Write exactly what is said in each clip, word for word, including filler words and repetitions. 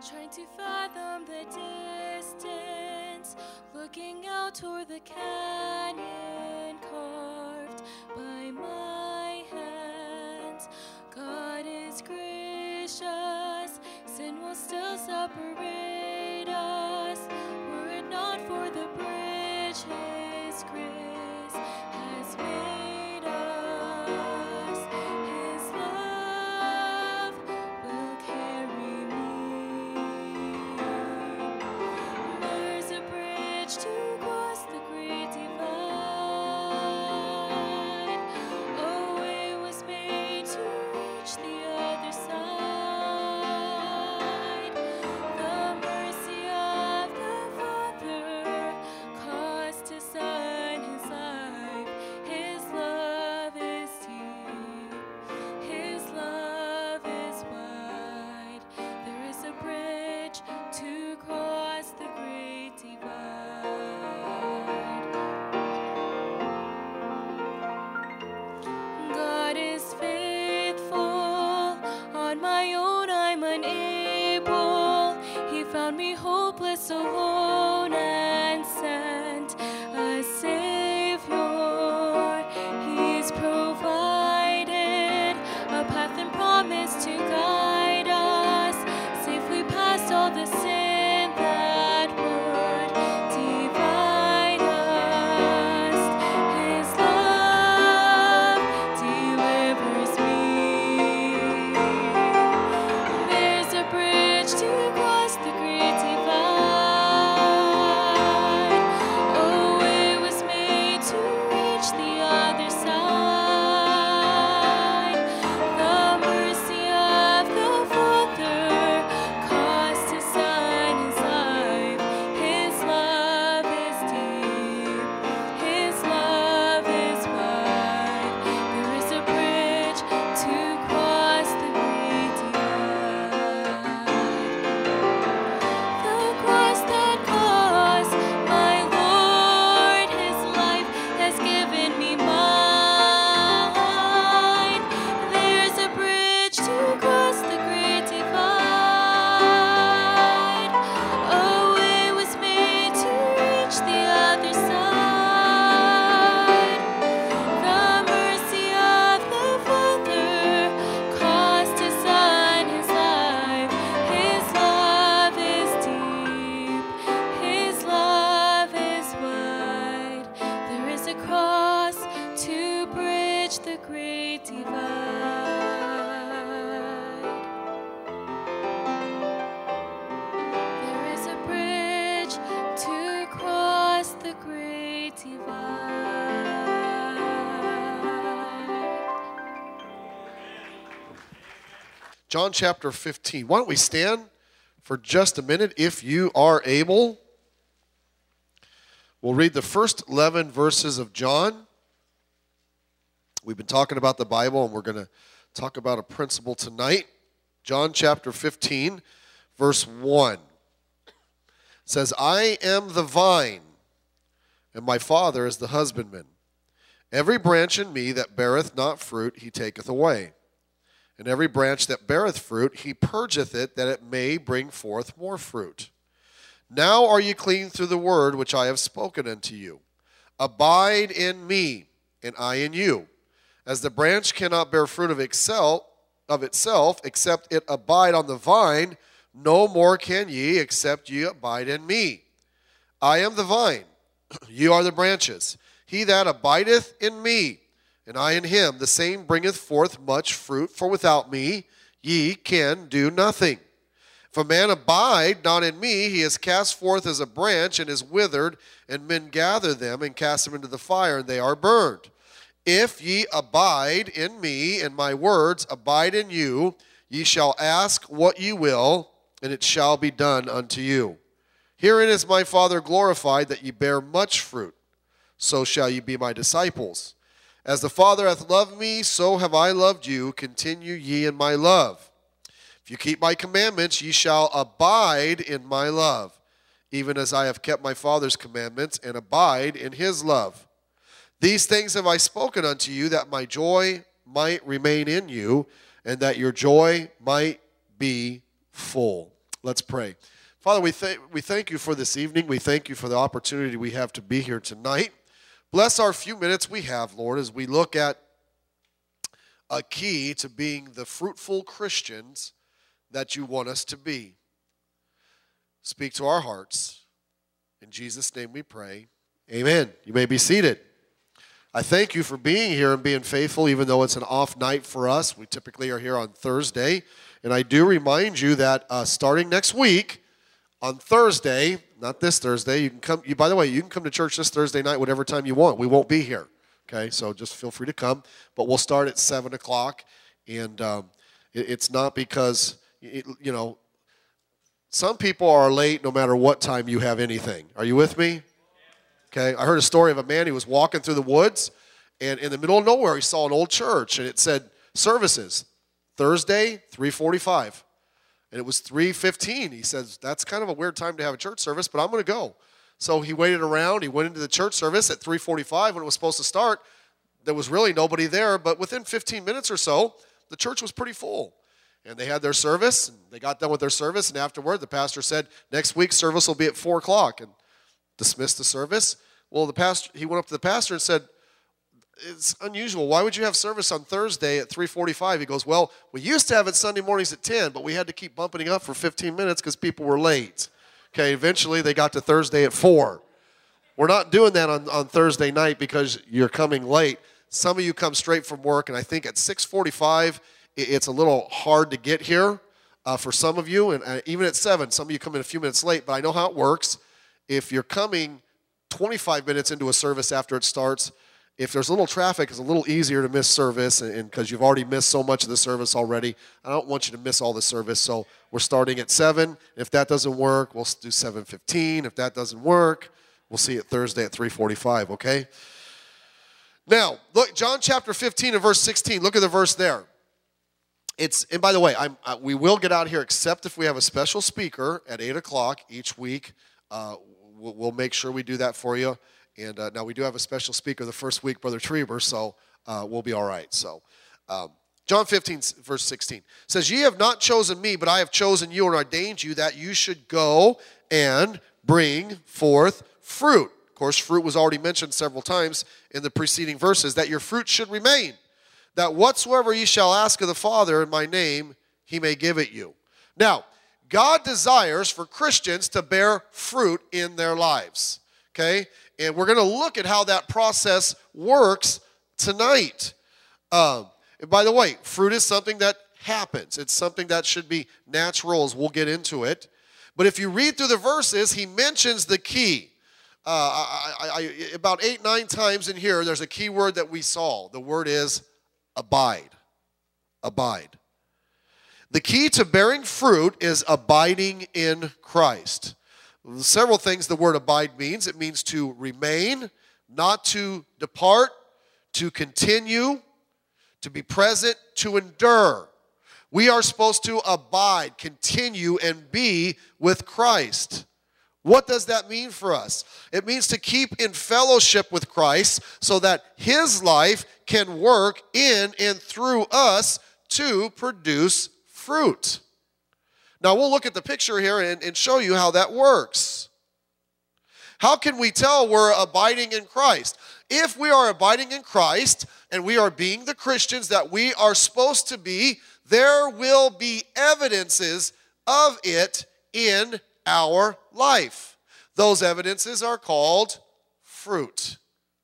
trying to fathom the distance, looking out toward the canyon carved by my hands. God is gracious, sin will still separate us. Were it not for the bridge His grace has made us, His love will carry me. There's a bridge to cross the great divide. A way was made to reach the other side. The mercy of the Father caused His Son His life. His love is deep, His love is wide. There is a bridge to cross the great divide. God is faithful. On my own, I'm unable. He found me hopeless, alone, and sent a Savior. He's provided a path and promise to guide us safely past all the sin that would divide us. His love delivers me. There's a bridge to cross the great divide. A way was made to reach the other side. The mercy of the Father caused His Son His life. His love is deep, His love is wide. There is a bridge to cross the great divide. The cross that cost my Lord His life has given me mine. There's a bridge to cross the great divide. A way was made to reach the other side. The mercy of the Father caused His Son His life. His love is deep, His love is wide. There is a cross to bridge the great divide. There is a bridge to cross the great divide. John chapter fifteen. Why don't we stand for just a minute if you are able? We'll read the first eleven verses of John. We've been talking about the Bible, and we're going to talk about a principle tonight. John chapter fifteen, verse one. It says, I am the vine, and my Father is the husbandman. Every branch in me that beareth not fruit, He taketh away. And every branch that beareth fruit, He purgeth it, that it may bring forth more fruit. Now are ye clean through the word which I have spoken unto you. Abide in me, and I in you. As the branch cannot bear fruit of itself, of itself, except it abide on the vine, no more can ye, except ye abide in me. I am the vine, ye are the branches. He that abideth in me, and I in him, the same bringeth forth much fruit, for without me ye can do nothing. If a man abide not in me, he is cast forth as a branch, and is withered, and men gather them, and cast them into the fire, and they are burned. If ye abide in me, and my words abide in you, ye shall ask what ye will, and it shall be done unto you. Herein is my Father glorified, that ye bear much fruit. So shall ye be my disciples. As the Father hath loved me, so have I loved you. Continue ye in my love. If you keep my commandments, ye shall abide in my love, even as I have kept my Father's commandments, and abide in his love. These things have I spoken unto you, that my joy might remain in you, and that your joy might be full. Let's pray. Father, we, th- we thank you for this evening. We thank you for the opportunity we have to be here tonight. Bless our few minutes we have, Lord, as we look at a key to being the fruitful Christians that you want us to be. Speak to our hearts. In Jesus' name we pray. Amen. You may be seated. I thank you for being here and being faithful, even though it's an off night for us. We typically are here on Thursday. And I do remind you that uh, starting next week, on Thursday, not this Thursday, you can come, you, by the way, you can come to church this Thursday night whatever time you want. We won't be here, okay? So just feel free to come. But we'll start at seven o'clock. And um, it, it's not because, it, you know, some people are late no matter what time you have anything. Are you with me? Okay, I heard a story of a man who was walking through the woods, and in the middle of nowhere, he saw an old church, and it said, services, Thursday, three forty-five. And it was three fifteen. He says, that's kind of a weird time to have a church service, but I'm going to go. So he waited around. He went into the church service at three forty-five when it was supposed to start. There was really nobody there, but within fifteen minutes or so, the church was pretty full. And they had their service, and they got done with their service, and afterward, the pastor said, next week's service will be at four o'clock, and dismissed the service. Well, the pastor, he went up to the pastor and said, it's unusual. Why would you have service on Thursday at three forty-five? He goes, well, we used to have it Sunday mornings at ten, but we had to keep bumping it up for fifteen minutes because people were late. Okay, eventually they got to Thursday at four. We're not doing that on, on Thursday night because you're coming late. Some of you come straight from work, and I think at six forty-five, it's a little hard to get here uh, for some of you, and uh, even at seven, some of you come in a few minutes late, but I know how it works. If you're coming twenty-five minutes into a service after it starts, if there's a little traffic, it's a little easier to miss service, and because you've already missed so much of the service already, I don't want you to miss all the service, so we're starting at seven. If that doesn't work, we'll do seven fifteen. If that doesn't work, we'll see it Thursday at three forty-five, okay? Now, look, John chapter fifteen and verse sixteen, look at the verse there. It's, and by the way, I'm, uh, we will get out here except if we have a special speaker at eight o'clock each week. Uh, we'll, we'll make sure we do that for you. And uh, now we do have a special speaker the first week, Brother Trieber, so uh, we'll be all right. So um, John fifteen, verse sixteen says, ye have not chosen me, but I have chosen you and ordained you that you should go and bring forth fruit. Of course, fruit was already mentioned several times in the preceding verses, that your fruit should remain, that whatsoever ye shall ask of the Father in my name, he may give it you. Now, God desires for Christians to bear fruit in their lives, okay? And we're going to look at how that process works tonight. Um, and by the way, fruit is something that happens. It's something that should be natural, as we'll get into it. But if you read through the verses, he mentions the key. Uh, I, I, I, about eight, nine times in here, there's a key word that we saw. The word is abide. Abide. The key to bearing fruit is abiding in Christ. Several things the word abide means. It means to remain, not to depart, to continue, to be present, to endure. We are supposed to abide, continue, and be with Christ. What does that mean for us? It means to keep in fellowship with Christ so that his life can work in and through us to produce fruit. Now, we'll look at the picture here and, and show you how that works. How can we tell we're abiding in Christ? If we are abiding in Christ and we are being the Christians that we are supposed to be, there will be evidences of it in our life. Those evidences are called fruit.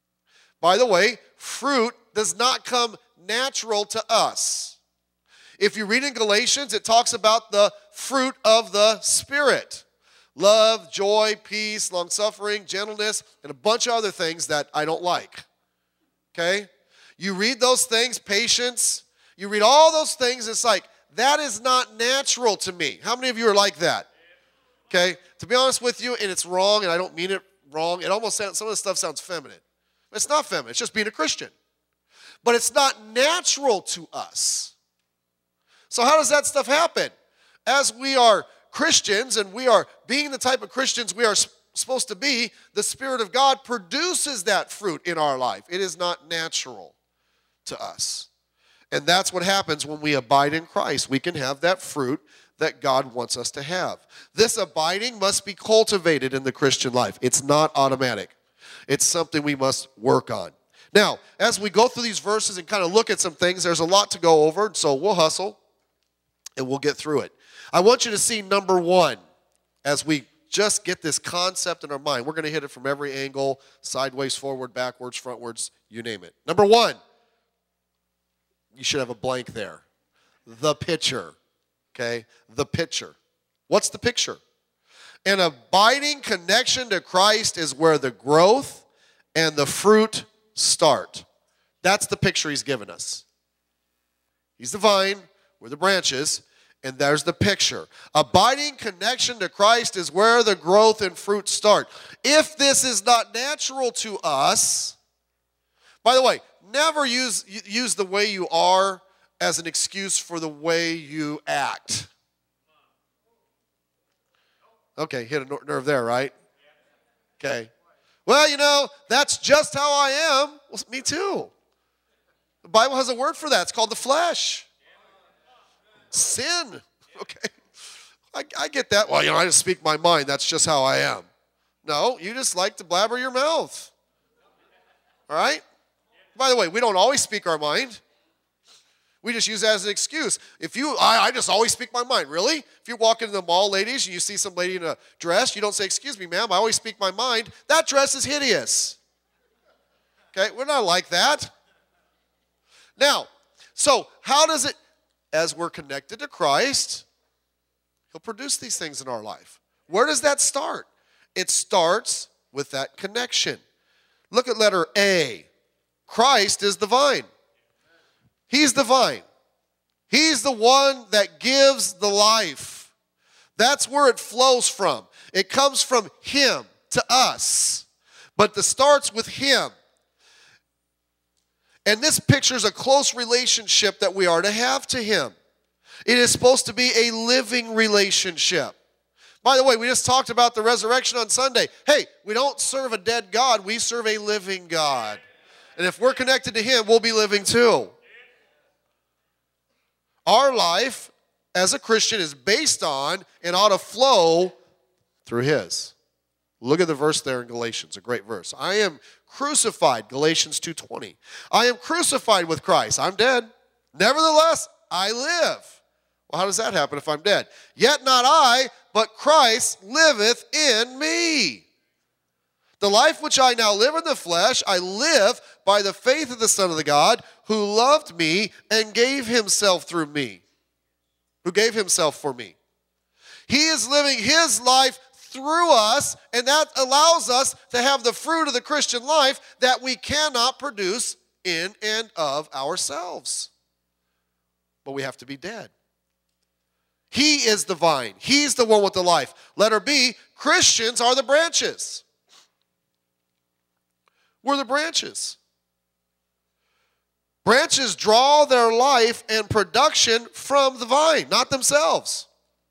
By the way, fruit does not come natural to us. If you read in Galatians, it talks about the fruit of the Spirit. Love, joy, peace, long-suffering, gentleness, and a bunch of other things that I don't like. Okay? You read those things, patience. You read all those things, it's like, that is not natural to me. How many of you are like that? Okay? To be honest with you, and it's wrong, and I don't mean it wrong. It almost sounds, some of the stuff sounds feminine. It's not feminine. It's just being a Christian. But it's not natural to us. So how does that stuff happen? As we are Christians and we are being the type of Christians we are supposed to be, the Spirit of God produces that fruit in our life. It is not natural to us. And that's what happens when we abide in Christ. We can have that fruit that God wants us to have. This abiding must be cultivated in the Christian life. It's not automatic. It's something we must work on. Now, as we go through these verses and kind of look at some things, there's a lot to go over, so we'll hustle and we'll get through it. I want you to see number one as we just get this concept in our mind. We're going to hit it from every angle, sideways, forward, backwards, frontwards, you name it. Number one, you should have a blank there. The picture, okay? The picture. What's the picture? An abiding connection to Christ is where the growth and the fruit start. That's the picture he's given us. He's the vine, we're the branches, and there's the picture. Abiding connection to Christ is where the growth and fruit start. If this is not natural to us, by the way, never use, use the way you are as an excuse for the way you act. Okay, hit a nerve there, right? Okay. Well, you know, that's just how I am. Well, me too. The Bible has a word for that. It's called the flesh. Sin. Okay. I, I get that. Well, you know, I just speak my mind. That's just how I am. No, you just like to blabber your mouth. All right? By the way, we don't always speak our mind. We just use that as an excuse. If you, I, I just always speak my mind. Really? If you walk into the mall, ladies, and you see some lady in a dress, you don't say, excuse me, ma'am, I always speak my mind. That dress is hideous. Okay? We're not like that. Now, so how does it, as we're connected to Christ, he'll produce these things in our life. Where does that start? It starts with that connection. Look at letter A. Christ is the vine. He's the vine. He's the one that gives the life. That's where it flows from. It comes from him to us. But it starts with him. And this pictures a close relationship that we are to have to him. It is supposed to be a living relationship. By the way, we just talked about the resurrection on Sunday. Hey, we don't serve a dead God. We serve a living God. And if we're connected to him, we'll be living too. Our life as a Christian is based on and ought to flow through his. Look at the verse there in Galatians, a great verse. I am crucified, Galatians two twenty. I am crucified with Christ. I'm dead. Nevertheless, I live. Well, how does that happen if I'm dead? Yet not I, but Christ liveth in me. The life which I now live in the flesh, I live by the faith of the Son of the God, who loved me and gave himself through me. Who gave himself for me. He is living his life through us, and that allows us to have the fruit of the Christian life that we cannot produce in and of ourselves. But we have to be dead. He is the vine. He's the one with the life. Letter B, Christians are the branches. We're the branches. Branches draw their life and production from the vine, not themselves.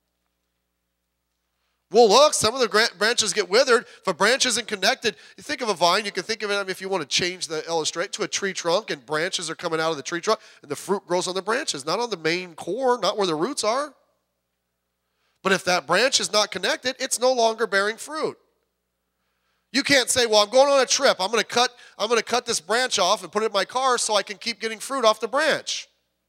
Well, look, some of the branches get withered. If a branch isn't connected, you think of a vine, you can think of it, I mean, if you want to change the illustrate, to a tree trunk, and branches are coming out of the tree trunk, and the fruit grows on the branches, not on the main core, not where the roots are. But if that branch is not connected, it's no longer bearing fruit. You can't say, well, I'm going on a trip. I'm going to cut, I'm going to cut this branch off and put it in my car so I can keep getting fruit off the branch.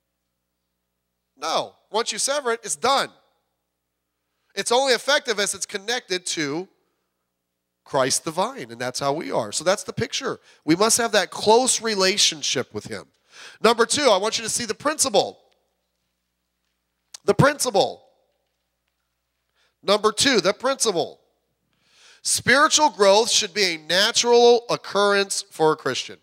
No. Once you sever it, it's done. It's only effective as it's connected to Christ the vine, and that's how we are. So that's the picture. We must have that close relationship with him. Number two, I want you to see the principle. The principle. Number two, the principle. Spiritual growth should be a natural occurrence for a Christian.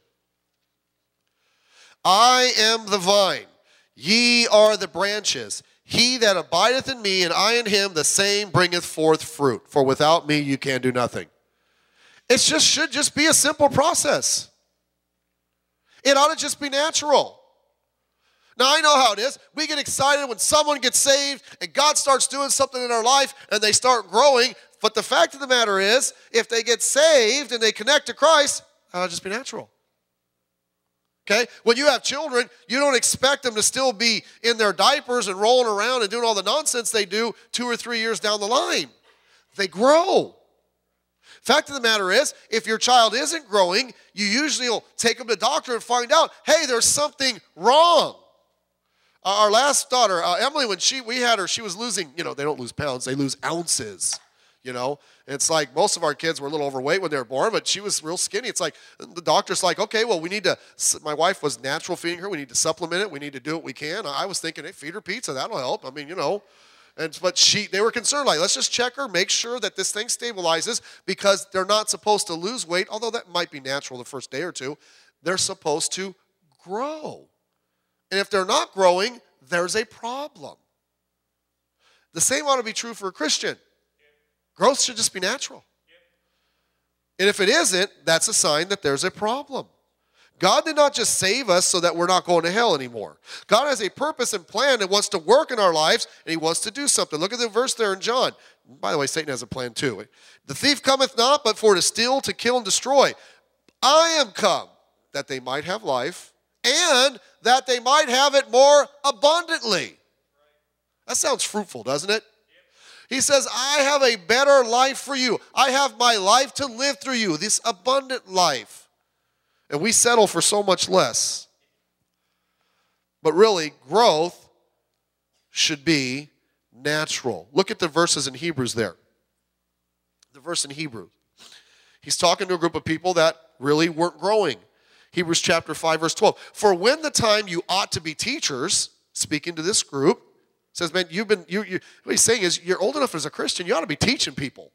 I am the vine, ye are the branches. He that abideth in me, and I in him, the same bringeth forth fruit. For without me you can do nothing. It just should just be a simple process. It ought to just be natural. Now, I know how it is. We get excited when someone gets saved and God starts doing something in our life and they start growing. But the fact of the matter is, if they get saved and they connect to Christ, that'll just be natural. Okay? When you have children, you don't expect them to still be in their diapers and rolling around and doing all the nonsense they do two or three years down the line. They grow. Fact of the matter is, if your child isn't growing, you usually will take them to the doctor and find out, hey, there's something wrong. Uh, our last daughter, uh, Emily, when she we had her, she was losing, you know, they don't lose pounds, they lose ounces. You know, it's like most of our kids were a little overweight when they were born, but she was real skinny. It's like the doctor's like, okay, well, we need to, my wife was natural feeding her. We need to supplement it. We need to do what we can. I was thinking, hey, feed her pizza. That'll help. I mean, you know, and but she, they were concerned, like, let's just check her, make sure that this thing stabilizes because they're not supposed to lose weight, although that might be natural the first day or two. They're supposed to grow. And if they're not growing, there's a problem. The same ought to be true for a Christian. Growth should just be natural. And if it isn't, that's a sign that there's a problem. God did not just save us so that we're not going to hell anymore. God has a purpose and plan and wants to work in our lives, and he wants to do something. Look at the verse there in John. By the way, Satan has a plan too. The thief cometh not, but for to steal, to kill, and destroy. I am come that they might have life, and that they might have it more abundantly. That sounds fruitful, doesn't it? He says, I have a better life for you. I have my life to live through you, this abundant life. And we settle for so much less. But really, growth should be natural. Look at the verses in Hebrews there. The verse in Hebrews. He's talking to a group of people that really weren't growing. Hebrews chapter five, verse twelve. For when the time you ought to be teachers, speaking to this group, says, man, you've been, you, you, what he's saying is, you're old enough as a Christian, you ought to be teaching people.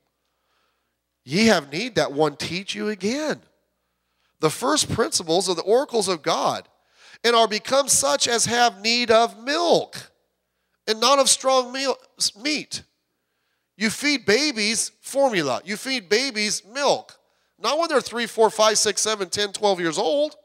Ye have need that one teach you again the first principles of the oracles of God, and are become such as have need of milk, and not of strong meal, meat. You feed babies formula. You feed babies milk. Not when they're three, four, five, six, seven, ten, twelve years old.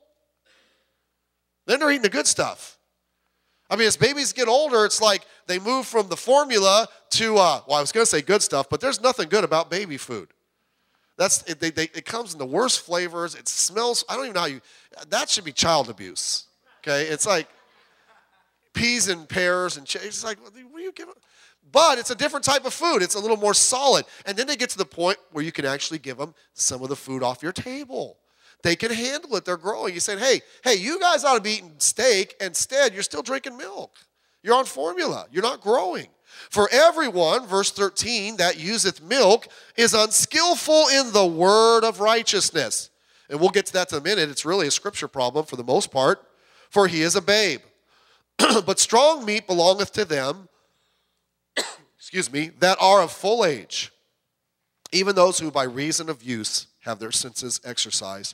Then they're eating the good stuff. I mean, as babies get older, it's like they move from the formula to, uh, well, I was going to say good stuff, but there's nothing good about baby food. That's it, they, they, it comes in the worst flavors. It smells, I don't even know how you, that should be child abuse, okay? It's like peas and pears and, it's like, what are you giving? But it's a different type of food. It's a little more solid. And then they get to the point where you can actually give them some of the food off your table. They can handle it. They're growing. You said, hey, hey, you guys ought to be eating steak. Instead, you're still drinking milk. You're on formula. You're not growing. For everyone, verse thirteen, that useth milk is unskillful in the word of righteousness. And we'll get to that in a minute. It's really a scripture problem for the most part. For he is a babe. But strong meat belongeth to them, excuse me, that are of full age, even those who by reason of use have their senses exercised,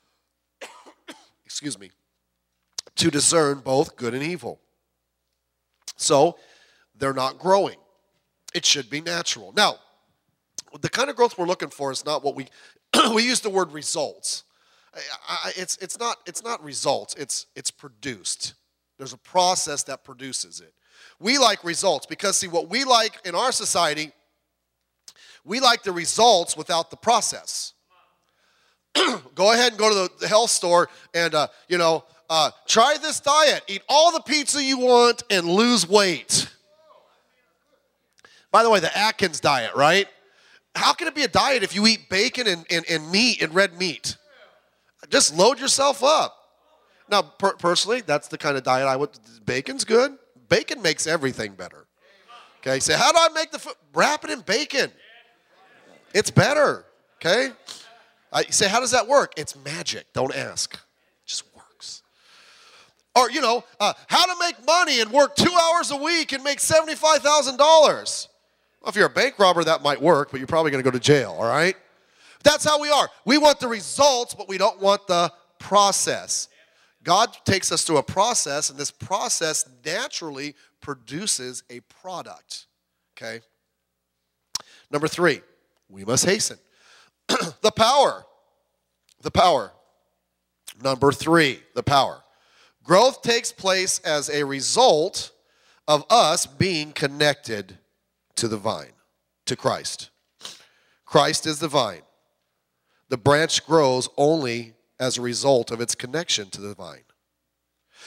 excuse me, to discern both good and evil. So, they're not growing. It should be natural. Now, the kind of growth we're looking for is not what we, we use the word results. I, I, it's, it's, not, it's not results, it's, it's produced. There's a process that produces it. We like results because, see, what we like in our society, we like the results without the process. Go ahead and go to the, the health store and, uh, you know, uh, try this diet. Eat all the pizza you want and lose weight. By the way, the Atkins diet, right? How can it be a diet if you eat bacon and, and, and meat and red meat? Just load yourself up. Now, per- personally, that's the kind of diet I would, bacon's good. Bacon makes everything better. Okay, so how do I make the food? Wrap it in bacon. It's better, okay? I say, how does that work? It's magic. Don't ask. It just works. Or, you know, uh, how to make money and work two hours a week and make seventy-five thousand dollars. Well, if you're a bank robber, that might work, but you're probably going to go to jail, all right? That's how we are. We want the results, but we don't want the process. God takes us through a process, and this process naturally produces a product, okay? Number three, we must hasten. The power. The power. Number three, the power. Growth takes place as a result of us being connected to the vine, to Christ. Christ is the vine. The branch grows only as a result of its connection to the vine.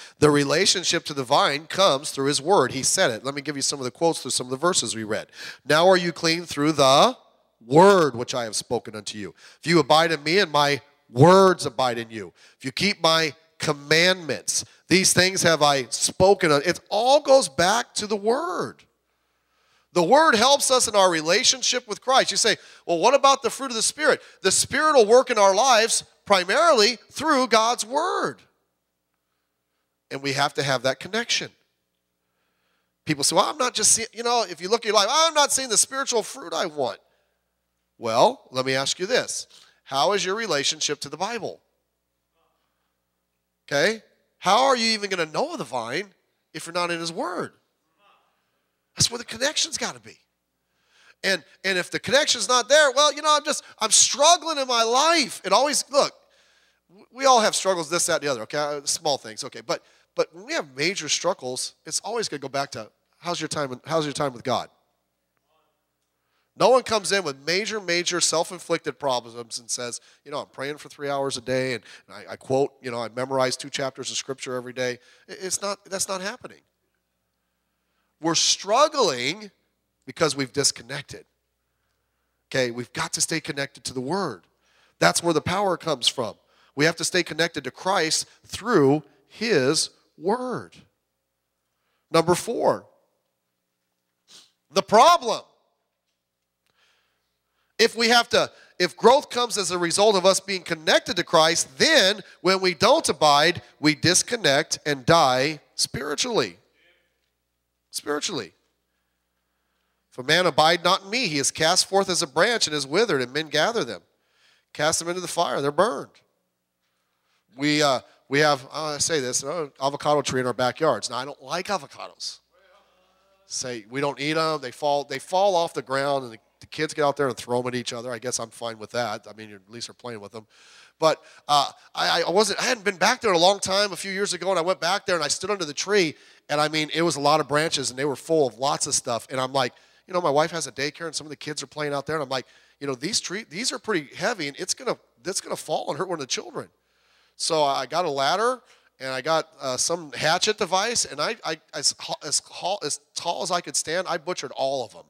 The relationship to the vine comes through his word. He said it. Let me give you some of the quotes through some of the verses we read. Now are you clean through the word which I have spoken unto you. If you abide in me and my words abide in you. If you keep my commandments, these things have I spoken. It all goes back to the word. The word helps us in our relationship with Christ. You say, well, what about the fruit of the Spirit? The Spirit will work in our lives primarily through God's word. And we have to have that connection. People say, well, I'm not just seeing, you know, if you look at your life, I'm not seeing the spiritual fruit I want. Well, let me ask you this. How is your relationship to the Bible? Okay? How are you even going to know the vine if you're not in his word? That's where the connection's got to be. And and if the connection's not there, well, you know, I'm just, I'm struggling in my life. It always, look, we all have struggles, this, that, and the other, okay? Small things, okay. But but when we have major struggles, it's always going to go back to, how's your time, how's your time with God? No one comes in with major, major self-inflicted problems and says, you know, I'm praying for three hours a day, and, and I, I quote, you know, I memorize two chapters of Scripture every day. It's not, that's not happening. We're struggling because we've disconnected. Okay, we've got to stay connected to the Word. That's where the power comes from. We have to stay connected to Christ through his Word. Number four, the problem. If we have to, if growth comes as a result of us being connected to Christ, then when we don't abide, we disconnect and die spiritually. Spiritually. If a man abide not in me, he is cast forth as a branch and is withered, and men gather them. Cast them into the fire, they're burned. We uh, we have, uh, I say this, an avocado tree in our backyards. Now, I don't like avocados. Say, we don't eat them. They fall, they fall off the ground, and the The kids get out there and throw them at each other. I guess I'm fine with that. I mean, at least they're playing with them. But uh, I, I wasn't. I hadn't been back there in a long time. A few years ago, and I went back there and I stood under the tree, and I mean, it was a lot of branches, and they were full of lots of stuff. And I'm like, you know, my wife has a daycare, and some of the kids are playing out there, and I'm like, you know, these tree, these are pretty heavy, and it's gonna, that's gonna fall and hurt one of the children. So I got a ladder. And I got uh, some hatchet device, and I, I as, as, as tall as I could stand, I butchered all of them.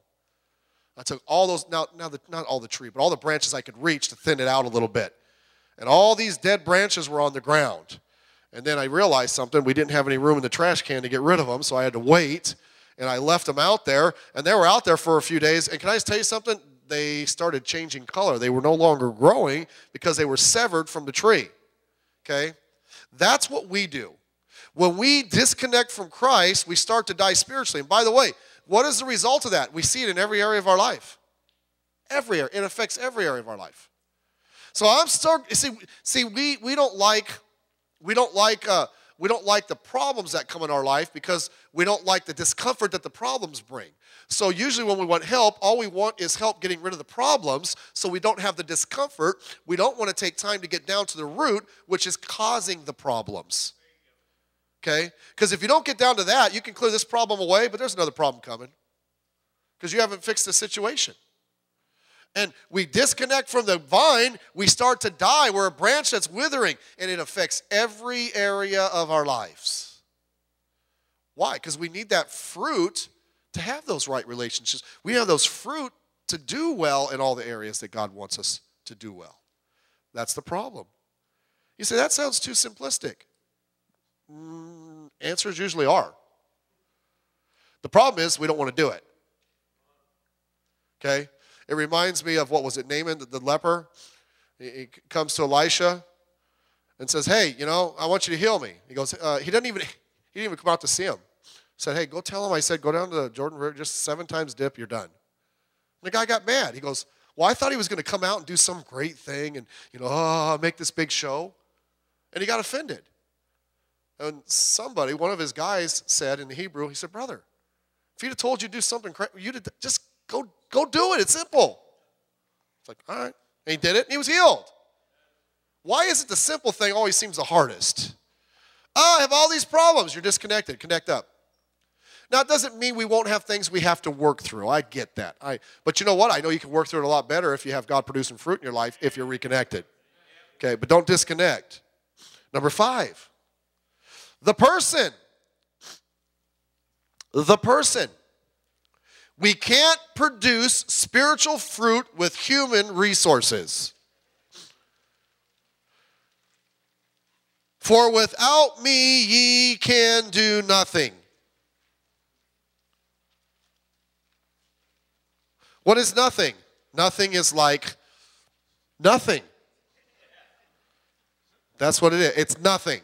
I took all those, now, now the, not all the tree, but all the branches I could reach to thin it out a little bit. And all these dead branches were on the ground. And then I realized something. We didn't have any room in the trash can to get rid of them, so I had to wait. And I left them out there, and they were out there for a few days. And can I just tell you something? They started changing color. They were no longer growing because they were severed from the tree. Okay? That's what we do. When we disconnect from Christ, we start to die spiritually. And by the way, what is the result of that? We see it in every area of our life. Every area. It affects every area of our life. So I'm start. See, see, we we don't like we don't like uh, we don't like the problems that come in our life because we don't like the discomfort that the problems bring. So usually when we want help, all we want is help getting rid of the problems so we don't have the discomfort. We don't want to take time to get down to the root, which is causing the problems. Okay? Because if you don't get down to that, you can clear this problem away, but there's another problem coming because you haven't fixed the situation. And we disconnect from the vine, we start to die. We're a branch that's withering, and it affects every area of our lives. Why? Because we need that fruit to have those right relationships. We have those fruit to do well in all the areas that God wants us to do well. That's the problem. You say, that sounds too simplistic. Mm, answers usually are. The problem is we don't want to do it. Okay? It reminds me of, what was it, Naaman, the, the leper? He, he comes to Elisha and says, hey, you know, I want you to heal me. He goes, uh, he doesn't even, he didn't even come out to see him. Said, hey, go tell him I said, go down to the Jordan River, just seven times dip, you're done. And the guy got mad. He goes, well, I thought he was going to come out and do some great thing and, you know, oh, make this big show. And he got offended. And somebody, one of his guys said in the Hebrew, he said, brother, if he'd have told you to do something crazy, you'd just go, go do it. It's simple. It's like, all right. And he did it, and he was healed. Why is it the simple thing always seems the hardest? Oh, I have all these problems. You're disconnected. Connect up. Now, it doesn't mean we won't have things we have to work through. I get that. I, but you know what? I know you can work through it a lot better if you have God producing fruit in your life if you're reconnected. Okay, but don't disconnect. Number five, The person. The person. We can't produce spiritual fruit with human resources. For without me ye can do nothing. What is nothing? Nothing is like nothing. That's what it is. It's nothing.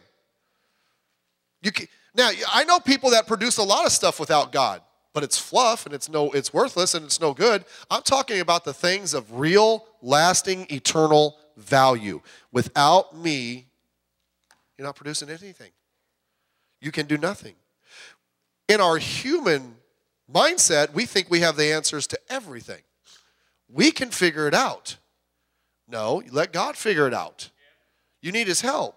You can, now, I know people that produce a lot of stuff without God, but it's fluff and it's no, it's worthless and it's no good. I'm talking about the things of real, lasting, eternal value. Without me, you're not producing anything. You can do nothing. In our human mindset, we think we have the answers to everything. We can figure it out. No, let God figure it out. You need his help.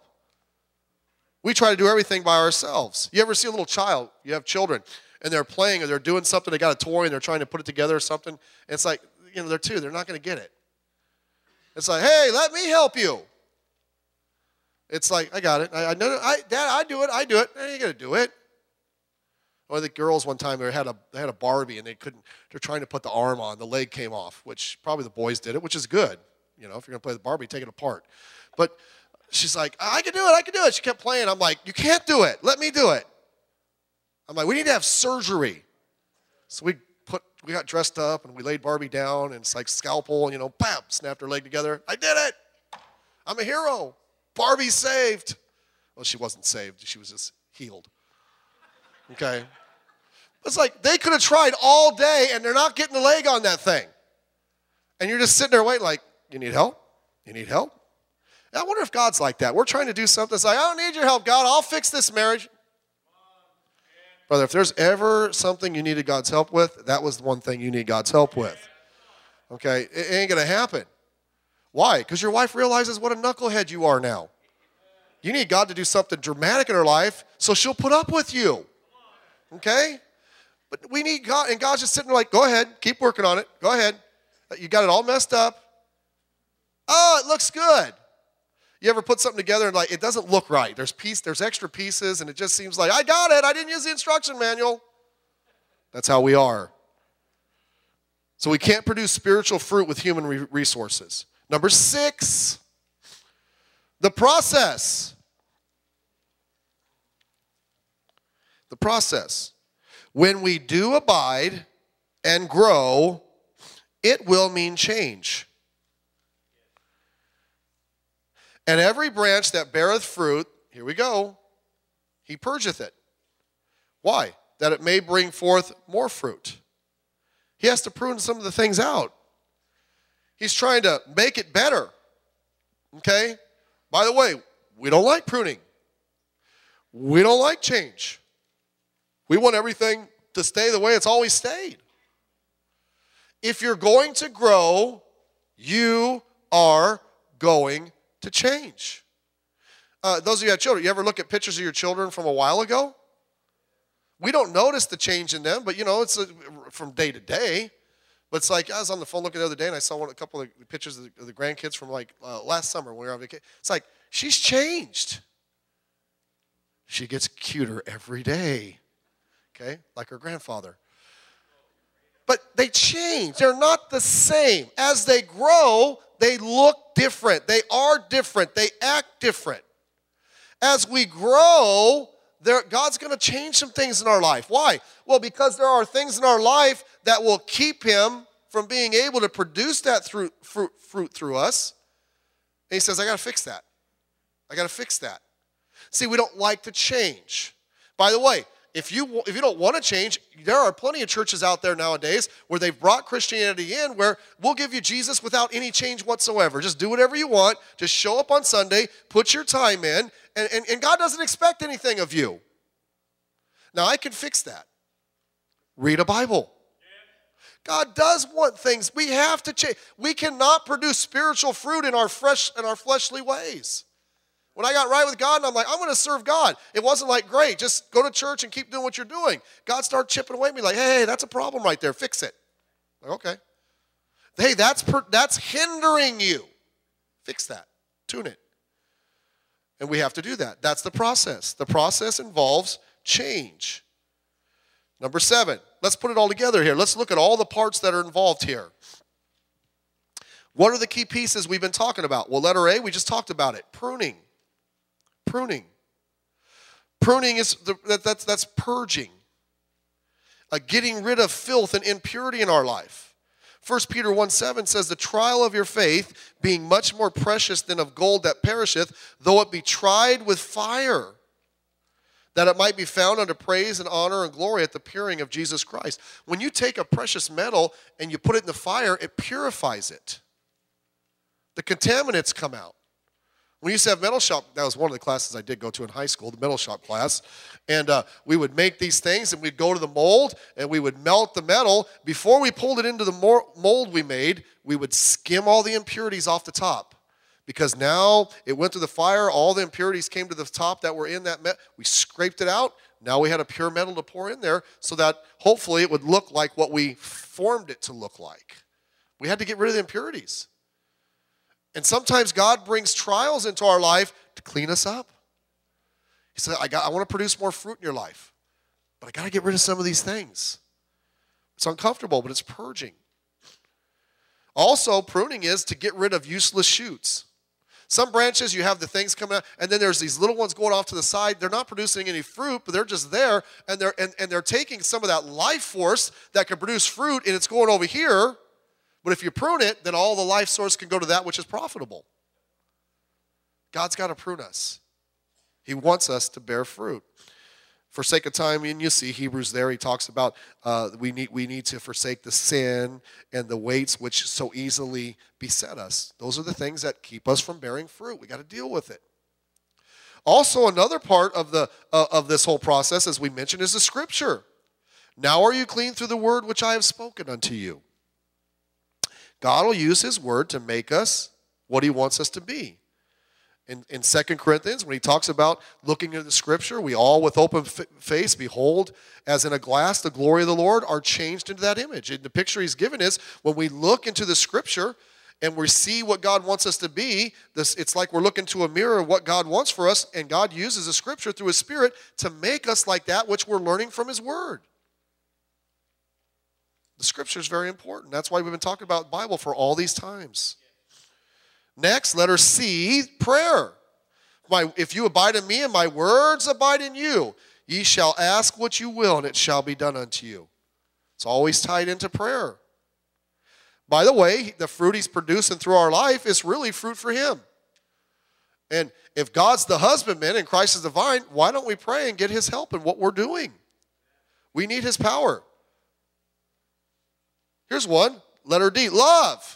We try to do everything by ourselves. You ever see a little child, you have children, and they're playing or they're doing something, they got a toy and they're trying to put it together or something, and it's like, you know, they're two, they're not going to get it. It's like, hey, let me help you. It's like, I got it. I, I know, I, Dad, I do it. I do it. I ain't gonna do it. Or the girls one time they had a they had a Barbie and they couldn't. They're trying to put the arm on. The leg came off, which probably the boys did it, which is good. You know, if you're gonna play the Barbie, take it apart. But she's like, I can do it. I can do it. She kept playing. I'm like, you can't do it. Let me do it. I'm like, we need to have surgery. So we put we got dressed up and we laid Barbie down and it's like scalpel and you know, bam, snapped her leg together. I did it. I'm a hero. Barbie saved. Well, she wasn't saved. She was just healed. Okay? It's like they could have tried all day and they're not getting the leg on that thing. And you're just sitting there waiting like, you need help? You need help? And I wonder if God's like that. We're trying to do something. It's like, I don't need your help, God. I'll fix this marriage. Brother, if there's ever something you needed God's help with, that was the one thing you need God's help with. Okay? It ain't going to happen. Why? Because your wife realizes what a knucklehead you are now. You need God to do something dramatic in her life so she'll put up with you. Okay? But we need God, and God's just sitting there like, go ahead, keep working on it. Go ahead. You got it all messed up. Oh, it looks good. You ever put something together and like it doesn't look right. There's piece, there's extra pieces, and it just seems like, I got it. I didn't use the instruction manual. That's how we are. So we can't produce spiritual fruit with human re- resources. Number six, the process. The process. When we do abide and grow, it will mean change. And every branch that beareth fruit, here we go, he purgeth it. Why? That it may bring forth more fruit. He has to prune some of the things out. He's trying to make it better. Okay? By the way, we don't like pruning. We don't like change. We want everything to stay the way it's always stayed. If you're going to grow, you are going to change. Uh, those of you who have children, you ever look at pictures of your children from a while ago? We don't notice the change in them, but you know, it's a, from day to day. But it's like, I was on the phone looking the other day, and I saw one, a couple of pictures of the, of the grandkids from like uh, last summer when we were on vacation. It's like, she's changed. She gets cuter every day, okay, like her grandfather. But they change. They're not the same. As they grow, they look different. They are different. They act different. As we grow, there, God's going to change some things in our life. Why? Well, because there are things in our life that will keep him from being able to produce that fruit, fruit, fruit through us. And he says, I got to fix that. I got to fix that. See, we don't like to change. By the way, if you, if you don't want to change, there are plenty of churches out there nowadays where they've brought Christianity in where we'll give you Jesus without any change whatsoever. Just do whatever you want. Just show up on Sunday, put your time in, and, and, and God doesn't expect anything of you. Now, I can fix that. Read a Bible. God does want things. We have to change. We cannot produce spiritual fruit in our fresh in our fleshly ways. When I got right with God, and I'm like, I'm going to serve God. It wasn't like, great, just go to church and keep doing what you're doing. God started chipping away at me like, hey, that's a problem right there. Fix it. Like, okay. Hey, that's per, that's hindering you. Fix that. Tune it. And we have to do that. That's the process. The process involves change. Number seven, let's put it all together here. Let's look at all the parts that are involved here. What are the key pieces we've been talking about? Well, letter A, we just talked about it. Pruning. Pruning. Pruning is, the, that, that's, that's purging. Uh, getting rid of filth and impurity in our life. First Peter one seven says, the trial of your faith, being much more precious than of gold that perisheth, though it be tried with fire, that it might be found unto praise and honor and glory at the appearing of Jesus Christ. When you take a precious metal and you put it in the fire, it purifies it. The contaminants come out. We used to have metal shop. That was one of the classes I did go to in high school, the metal shop class. And uh, we would make these things, and we'd go to the mold, and we would melt the metal. Before we pulled it into the mold we made, we would skim all the impurities off the top. Because now it went through the fire, all the impurities came to the top that were in that metal. We scraped it out. Now we had a pure metal to pour in there so that hopefully it would look like what we formed it to look like. We had to get rid of the impurities. And sometimes God brings trials into our life to clean us up. He said, I, got, I want to produce more fruit in your life, but I got to get rid of some of these things. It's uncomfortable, but it's purging. Also, pruning is to get rid of useless shoots. Some branches, you have the things coming out, and then there's these little ones going off to the side. They're not producing any fruit, but they're just there, and they're, and, and they're taking some of that life force that can produce fruit, and it's going over here. But if you prune it, then all the life source can go to that which is profitable. God's got to prune us. He wants us to bear fruit. For sake of time, and you see Hebrews there, he talks about uh, we need we need to forsake the sin and the weights which so easily beset us. Those are the things that keep us from bearing fruit. We got to deal with it. Also, another part of the uh, of this whole process, as we mentioned, is the Scripture. Now are you clean through the word which I have spoken unto you? God will use his word to make us what he wants us to be. In, in Second Corinthians, when he talks about looking into the Scripture, we all with open f- face behold as in a glass the glory of the Lord are changed into that image. And the picture he's given is when we look into the Scripture and we see what God wants us to be, this, it's like we're looking to a mirror of what God wants for us, and God uses the Scripture through his Spirit to make us like that which we're learning from his word. The Scripture is very important. That's why we've been talking about the Bible for all these times. Next, letter C, prayer. My, if you abide in me and my words abide in you, ye shall ask what you will, and it shall be done unto you. It's always tied into prayer. By the way, the fruit he's producing through our life is really fruit for him. And if God's the husbandman and Christ is the vine, why don't we pray and get his help in what we're doing? We need his power. Here's one, letter D, love.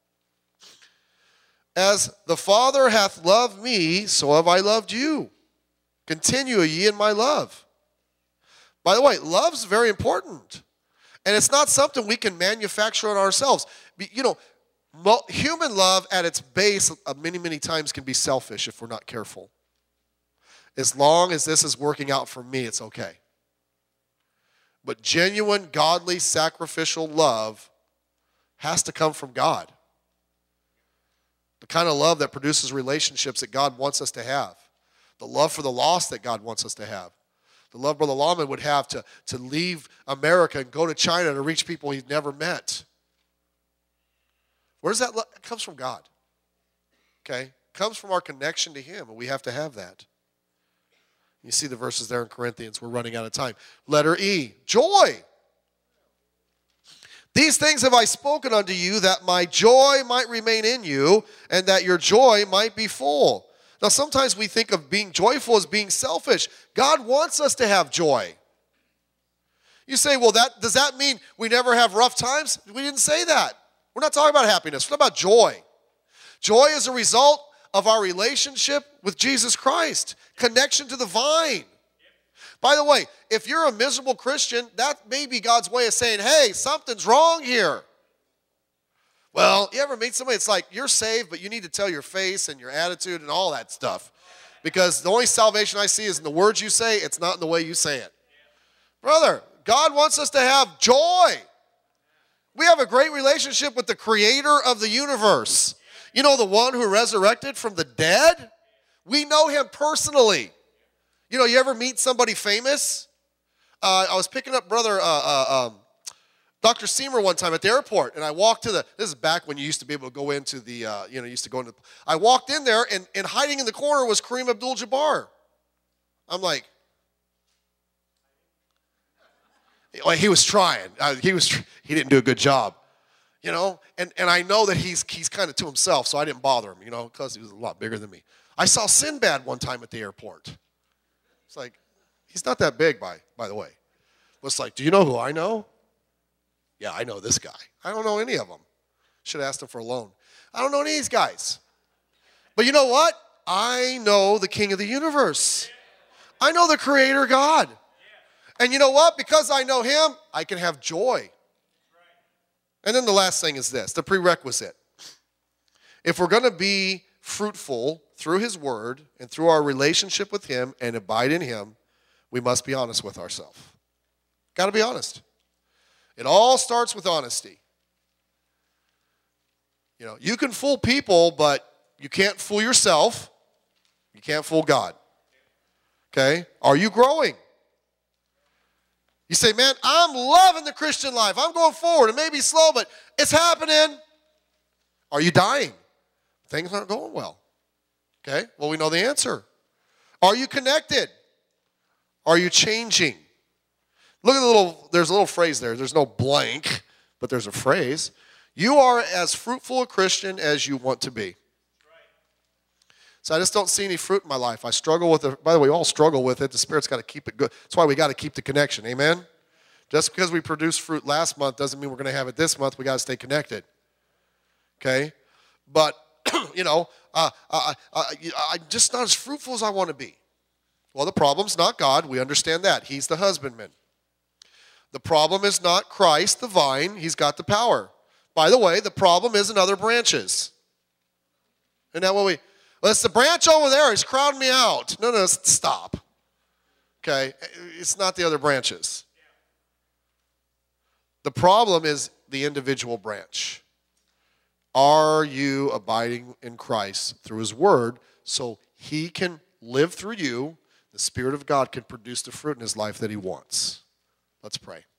As the Father hath loved me, so have I loved you. Continue ye in my love. By the way, love's very important. And it's not something we can manufacture on ourselves. You know, human love at its base many, many times can be selfish if we're not careful. As long as this is working out for me, it's okay. But genuine, godly, sacrificial love has to come from God. The kind of love that produces relationships that God wants us to have. The love for the lost that God wants us to have. The love Brother Lawman would have to, to leave America and go to China to reach people he'd never met. Where does that love? It comes from God. Okay? It comes from our connection to him, and we have to have that. You see the verses there in Corinthians. We're running out of time. Letter E, joy. These things have I spoken unto you, that my joy might remain in you, and that your joy might be full. Now, sometimes we think of being joyful as being selfish. God wants us to have joy. You say, well, that does that mean we never have rough times? We didn't say that. We're not talking about happiness. We're talking about joy. Joy is a result of our relationship with Jesus Christ. Connection to the vine. By the way, if you're a miserable Christian, that may be God's way of saying, hey, something's wrong here. Well, you ever meet somebody, it's like you're saved, but you need to tell your face and your attitude and all that stuff. Because the only salvation I see is in the words you say, it's not in the way you say it. Brother, God wants us to have joy. We have a great relationship with the creator of the universe. You know, the one who resurrected from the dead? We know him personally. You know, you ever meet somebody famous? Uh, I was picking up brother uh, uh, um, Doctor Seymour one time at the airport, and I walked to the, this is back when you used to be able to go into the, uh, you know, you used to go into, I walked in there, and, and hiding in the corner was Kareem Abdul-Jabbar. I'm like, well, he was trying. Uh, he was, he didn't do a good job, you know, and, and I know that he's, he's kind of to himself, so I didn't bother him, you know, because he was a lot bigger than me. I saw Sinbad one time at the airport. It's like, he's not that big, by, by the way. It's like, do you know who I know? Yeah, I know this guy. I don't know any of them. Should have asked him for a loan. I don't know any of these guys. But you know what? I know the King of the universe. I know the Creator God. And you know what? Because I know him, I can have joy. And then the last thing is this, the prerequisite. If we're going to be fruitful through his word and through our relationship with him and abide in him, we must be honest with ourselves. Got to be honest. It all starts with honesty. You know, you can fool people, but you can't fool yourself. You can't fool God. Okay? Are you growing? You say, man, I'm loving the Christian life. I'm going forward. It may be slow, but it's happening. Are you dying? Things aren't going well. Okay? Well, we know the answer. Are you connected? Are you changing? Look at the little, there's a little phrase there. There's no blank, but there's a phrase. You are as fruitful a Christian as you want to be. So I just don't see any fruit in my life. I struggle with it. By the way, we all struggle with it. The Spirit's got to keep it good. That's why we got to keep the connection. Amen? Just because we produced fruit last month doesn't mean we're going to have it this month. We got to stay connected. Okay? But, you know, uh, uh, uh, I'm just not as fruitful as I want to be. Well, the problem's not God. We understand that. He's the husbandman. The problem is not Christ, the vine. He's got the power. By the way, the problem isn't other branches. Isn't that what we... Well, it's the branch over there. He's crowding me out. No, no, stop. Okay? It's not the other branches. The problem is the individual branch. Are you abiding in Christ through his word so he can live through you? The Spirit of God can produce the fruit in his life that he wants. Let's pray.